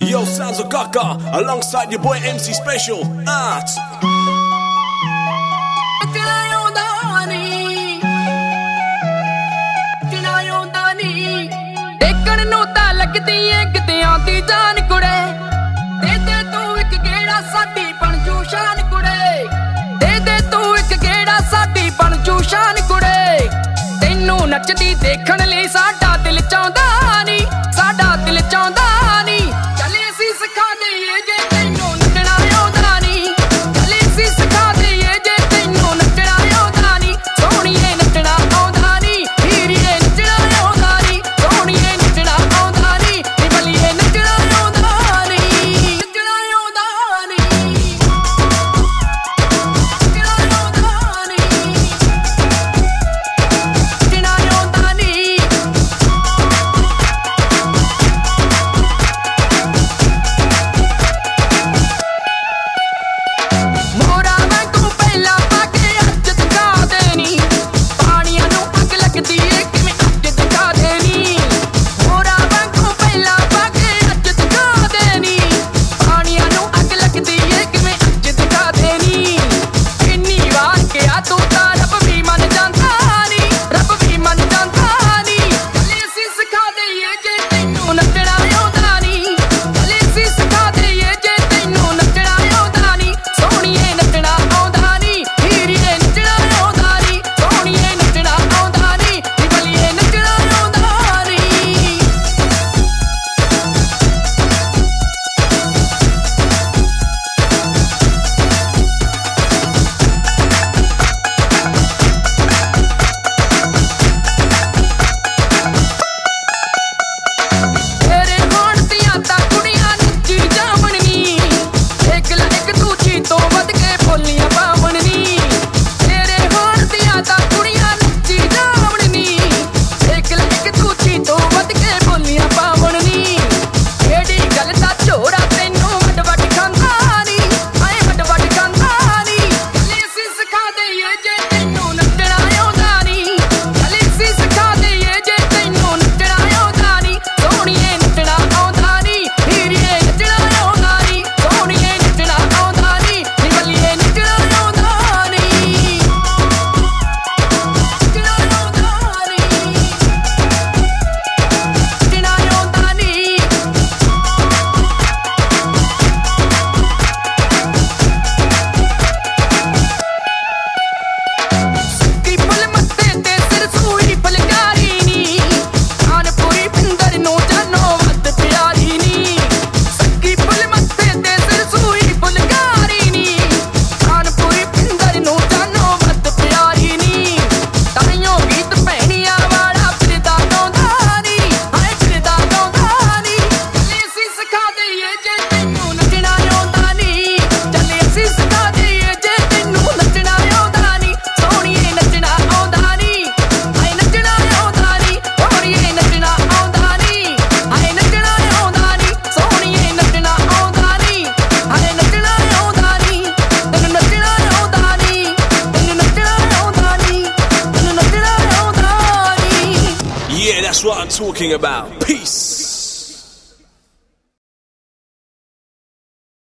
Yo, Sounds of Gaga, alongside your boy MC Special. ਦੇਖਣ ਨੂੰ ਤਾਂ ਲੱਗਦੀ ਏ ਕਿਤੇ ਆਉਂਦੀ ਜਾਨ ਕੁੜੇ, ਦੇ ਦੇ ਤੂੰ ਇੱਕ ਗੇੜਾ ਸਾਡੀ ਬਣ ਜੂ ਸ਼ਾਨ ਕੁੜੇ, ਦੇ ਦੇ ਤੂੰ ਇੱਕ ਗੇੜਾ ਸਾਡੀ ਬਣ ਜੂ ਸ਼ਾਨ ਕੁੜੇ। ਤੈਨੂੰ ਨੱਚਦੀ ਦੇਖਣ ਲਈ ਸਾਡਾ ਦਿਲ ਚਾਹੁੰਦਾ ਨੀ, ਸਾਡਾ ਦਿਲ ਚਾਹੁੰਦਾ ਨੀ। ਚੱਲੇ ਅਸੀਂ ਸਿਖਾ ਦਈਏ ਜੇ ਤੈਨੂੰ ਨੱਚਣਾ ਆਉਂਦਾ ਨੀ, ਚੱਲੇ ਅਸੀਂ ਸਿਖਾ ਦਈਏ ਜੇ ਤੈਨੂੰ ਨੱਚਣਾ ਆਉਂਦਾ ਨੀ। ਸੋਹਣੀਏ ਨੱਚਣਾ ਆਉਂਦਾ ਨੀ, ਹੀਰੀਏ ਨੱਚਣਾ ਆਉਂਦਾ ਨੀ, ਸੋਹਣੀਏ ਨੱਚਣਾ ਆਉਂਦਾ ਨੀ, ਨਿਬਲੀਏ ਨੱਚਣਾ ਆਉਂਦਾ ਨੀ, ਨੱਚਣਾ ਆਉਂਦਾ ਨੀ, ਨੱਚਣਾ ਆਉਂਦਾ ਨੀ, ਨੱਚਣਾ ਆਉਂਦਾ ਨੀ। ਮੋਰਾ ਵਾਂਗੂ ਪਹਿਲਾਂ ਪਾ ਕੇ ਅੱਜ ਦਿਖਾ ਦੇਣੀ, ਪਾਣੀਆਂ ਨੂੰ ਅੱਗ ਲੱਗਦੀ ਏ ਕਿਵੇਂ ਅੱਜ ਦਿਖਾ ਦੇਣੀ। ਮੋਰਾ ਵਾਂਗੂ ਪਹਿਲਾਂ ਪਾ ਕੇ ਅੱਜ ਦਿਖਾ ਦੇਣੀ, ਪਾਣੀਆਂ ਨੂੰ ਅੱਗ ਲੱਗਦੀ ਏ ਕਿਵੇਂ ਅੱਜ ਦਿਖਾ ਦੇਣੀ। ਕਿੰਨੀ ਵਾਰ ਕਿਹਾ ਤੂੰ ਤਾਂ ਰੱਬ ਵੀ ਮੰਨ ਜਾਂਦਾ ਨੀ, ਰੱਬ ਵੀ ਮੰਨ ਜਾਂਦਾ ਨੀ। ਚੱਲੇ ਅਸੀਂ ਸਿਖਾ ਦਈਏ ਜੇ ਤੈਨੂੰ ਨੱਚਣਾ ਆਉਂਦਾ ਨੀ, ਚੱਲੇ ਅਸੀਂ ਸਿਖਾ ਦਈਏ ਜੇ ਤੈਨੂੰ ਨੱਚਣਾ ਆਉਂਦਾ ਨੀ। ਸੋਹਣੀਏ ਨੱਚਣਾ ਆਉਂਦਾ ਨੀ, ਹੀਰੀਏ ਨੱਚਣਾ ਆਉਂਦਾ ਨੀ, ਸੋਹਣੀਏ ਨੱਚਣਾ ਆਉਂਦਾ ਨੀ, ਨਿਬਲੀਏ ਨੱਚਣਾ ਆਉਂਦਾ ਨੀ, ਤੇਰੇ ਹੋਣ ਦੀਆਂ ਤਾਂ ਕੁੜੀਆਂ ਨੱਚੀ ਜਾਵਣ ਨੀ, ਇੱਕ ਲੈ ਇੱਕ ਦੂਜੀ ਤੋਂ ਵੱਧ ਕੇ ਬੋਲੀਆਂ ਪਾਵਣ ਨੀ। ਤੇਰੇ ਹੋਣ ਦੀਆਂ ਤਾਂ ਕੁੜੀਆਂ ਨੱਚੀ ਜਾਵਣ ਨੀ, ਇੱਕ ਲੈ ਇੱਕ ਦੂਜੀ ਤੋਂ ਵੱਧ ਕੇ ਬੋਲੀਆਂ ਪਾਵਣ ਨੀ। ਕਿਹੜੀ ਗੱਲ ਦਾ ਝੋਰਾ ਤੈਨੂੰ ਵੱਡ ਵੱਡ ਖਾਂਦਾ ਨੀ, ਆਏ ਵੱਡ ਵੱਡ ਖਾਂਦਾ ਨੀ। ਚੱਲੇ ਅਸੀਂ ਸਿਖਾ ਦਈਏ ਜੇ ਤੈਨੂੰ ਨੱਚਣਾ ਆਉਂਦਾ ਨੀ, ਚੱਲੇ ਅਸੀਂ ਸਿਖਾ ਦਈਏ ਜੇ ਤੈਨੂੰ ਨੱਚਣਾ ਆਉਂਦਾ ਨੀ। ਸੋਹਣੀਏ ਨੱਚਣਾ ਆਉਂਦਾ ਨੀ, ਹੀਰੀਏ ਨੱਚਣਾ ਆਉਂਦਾ ਨੀ, ਸੋਹਣੀਏ ਨੱਚਣਾ ਆਉਂਦਾ ਨੀ, ਨਿਬਲੀਏ ਨੱਚਣਾ ਆਉਂਦਾ ਨੀ, ਨੱਚਣਾ ਆਉਂਦਾ ਨੀ, ਨੱਚਣਾ ਆਉਂਦਾ ਨੀ। ਕੀ ਫੁੱਲ ਮੱਥੇ ਤੇ ਸਿਰ ਸੂਈ ਫੁਲਕਾਰੀ ਨੀ, ਕਾਨਪੁਰੀ ਪਿੰਦਰ ਨੂੰ ਜਾਨੋ ਵੱਧ ਪਿਆਰੀ ਨੀ। ਸੱਗੀ ਫੁੱਲ ਮੱਥੇ ਤੇ ਸਿਰ ਸੂਈ ਫੁਲਕਾਰੀ ਨੀ, ਕਾਨਪੁਰੀ ਪਿੰਦਰ ਨੂੰ ਜਾਨੋ ਵੱਧ ਪਿਆਰੀ ਨੀ। ਤਾਈਓ ਗੀਤ ਭੈਣੀਆਂ ਵਾਲਾ ਫਿਰਦਾ ਗਾਉਂਦਾ ਨੀ, ਹਾਏ ਫਿਰਦਾ ਗਾਉਂਦਾ ਨੀ। ਚੱਲੇ ਅਸੀਂ ਸਿਖਾ ਦਈਏ ਜੇ ਤੈਨੂੰ ਨੱਚਣਾ ਆਉਂਦਾ ਨੀ, ਚੱਲੇ ਅਸੀਂ ਸਿਖਾ ਦਈਏ ਜੇ ਤੈਨੂੰ ਨੱਚਣਾ ਆਉਂਦਾ ਨੀ। ਸੋਹਣੀਏ ਨੱਚਣਾ ਆਉਂਦਾ ਨੀ, ਹਾਏ ਨੱਚਣਾ ਆਉਂਦਾ ਨੀ, ਸੋਹਣੀਏ ਨੱਚਣਾ ਆਉਂਦਾ ਨੀ, ਹਾਏ ਨੱਚਣਾ ਆਉਂਦਾ ਨੀ, ਸੋਹਣੀਏ ਨੱਚਣਾ ਆਉਂਦਾ ਨੀ, ਹਾਏ ਨੱਚਣਾ ਆਉਂਦਾ ਨੀ। ਤੈਨੂੰ ਨੱਚਣਾ ਆਉਂਦਾ ਨੀ, ਤੈਨੂੰ ਨੱਚਣਾ ਆਉਂਦਾ ਨੀ, ਤੈਨੂੰ ਨੱਚਣਾ ਆਉਂਦਾ ਨੀ। Yeah, that's what I'm talking about. Peace.